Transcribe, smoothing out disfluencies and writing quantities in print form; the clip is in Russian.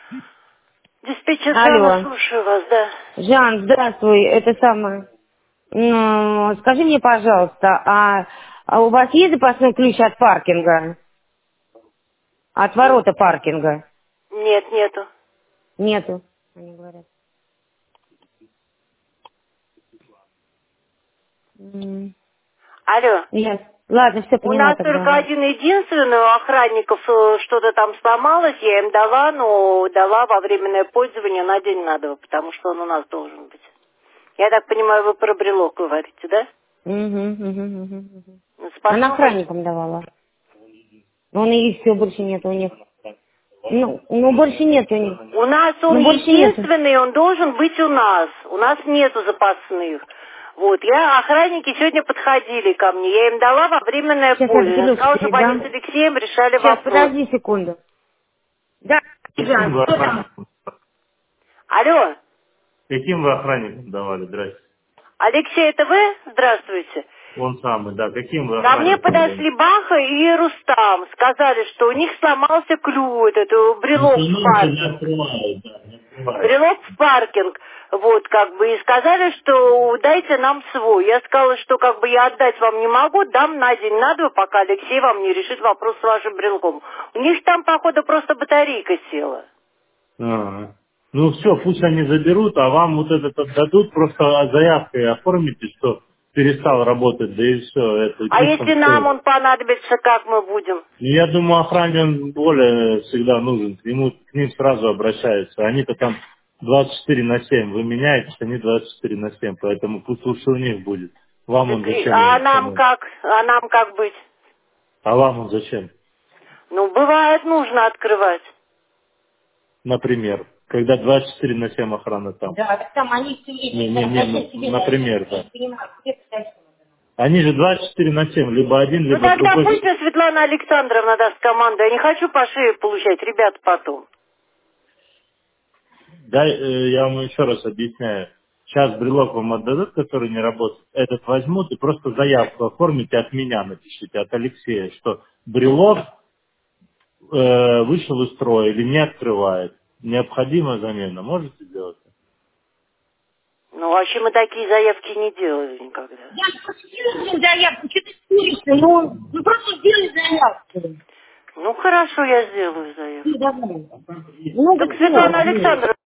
Диспетчер Жанна, Алло. слушаю вас, да. Жан, здравствуй. Это самое. Скажи мне, пожалуйста, а у вас есть запасной ключ от паркинга? От ворота паркинга? Нет, нету. Нету. Они говорят. Алло. Нет. Ладно, все, У поняла нас тогда. только один единственный, у охранников что-то там сломалось, я им дала, но дала во временное пользование на день на два, потому что он у нас должен быть. Я так понимаю, вы про брелок говорите, да? Она Запасного нет. охранникам давала. Он и все, больше нет у них. Ну, больше нет у них. У нас он Ну, больше нету. единственный, он должен быть у нас. У нас нету запасных. Вот, охранники сегодня подходили ко мне, я им дала во временное Сейчас я пользование. Петлюшку Сказала, чтобы они с передам. Алексеем решали Сейчас, вопрос. подожди секунду. Да, Каким Жан, вы что там? охранникам? Алло, Каким вы охранникам давали? Здрасте. Алексей, это вы? Здравствуйте. Он самый, да. Каким вы Ко мне охранникам давали? подошли Баха и Рустам. Сказали, что у них сломался ключ, брелок в Инструмент не паркинг. открывает, да, не открывает. Брелок в паркинг. Вот, как бы, и сказали, что дайте нам свой. Я сказала, что как бы я отдать вам не могу, дам на день, на два, пока Алексей вам не решит вопрос с вашим брелком. У них там, походу, просто батарейка села. Ага. Ну все, пусть они заберут, а вам вот этот отдадут, просто заявкой оформите, что перестал работать, да и все, это А пусть там если нам стоит. он понадобится, как мы будем? Ну, я думаю, охране он более всегда нужен, к ним сразу обращаются. Они-то там 24/7, вы меняетесь, они 24/7, поэтому пусть лучше у них будет. Вам он зачем А ему нам самому? как? А нам как быть? А вам он зачем? Ну, бывает, нужно открывать. Например, когда 24/7 охрана там. Да, там они все Например, да. не понимают, где пытаются. Они же 24/7, либо один, Ну, либо тогда другой. пусть мне Светлана Александровна даст команду. Я не хочу по шее получать, ребята, потом. Да, я вам еще раз объясняю. Сейчас брелок вам отдадут, который не работает. Этот возьмут и просто заявку оформите от меня, напишите, от Алексея, что брелок вышел из строя или не открывает. Необходима замена. Можете сделать? Ну, вообще мы такие заявки не делали никогда. Я просто сделаю заявку, что ты споришься? Ну просто сделай заявку. Ну, хорошо, я сделаю Ну, заявку. давай. Ну, Так вот Светлана все. Александровна,